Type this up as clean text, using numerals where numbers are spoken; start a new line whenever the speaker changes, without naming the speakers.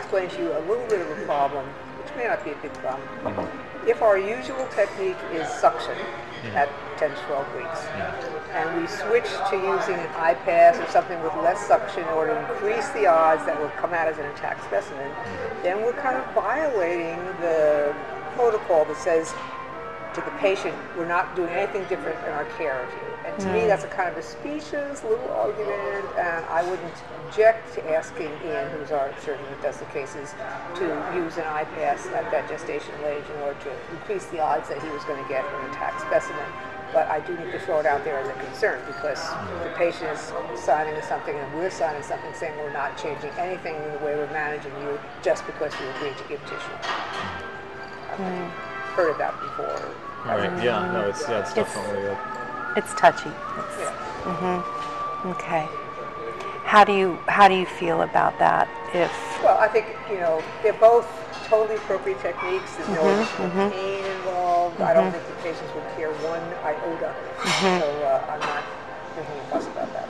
explain to you a little bit of a problem, which may not be a big problem. If our usual technique is suction at 10 to 12 weeks, and we switch to using an iPass or something with less suction in order to increase the odds that will come out as an intact specimen, then we're kind of violating the protocol that says to the patient, we're not doing anything different in our care of you. And to me, that's a kind of a specious little argument, and I wouldn't object to asking Ian, who's our surgeon that does the cases, to use an iPass at that gestational age in order to increase the odds that he was going to get an intact specimen. But I do need to throw it out there as a concern, because the patient is signing something and we're signing something saying we're not changing anything in the way we're managing you just because you agreed to give tissue. I've heard of that before.
Right. Yeah. No. It's definitely.
It's touchy. Okay. How do you feel about that?
Well, I think they're both totally appropriate techniques. There's no additional pain involved. I don't think the patients would care one iota. So I'm not making a fuss about that.